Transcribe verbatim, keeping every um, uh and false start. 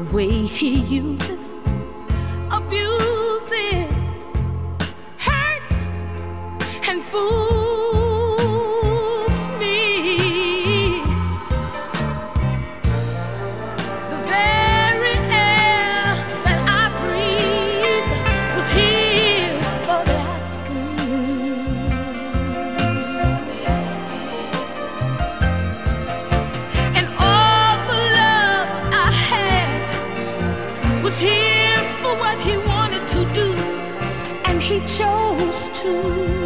way he uses, abuses, hurts, and fools me. The very air that I breathe was his for the asking. And all the love I had was his for what he wanted to do, and he chose to.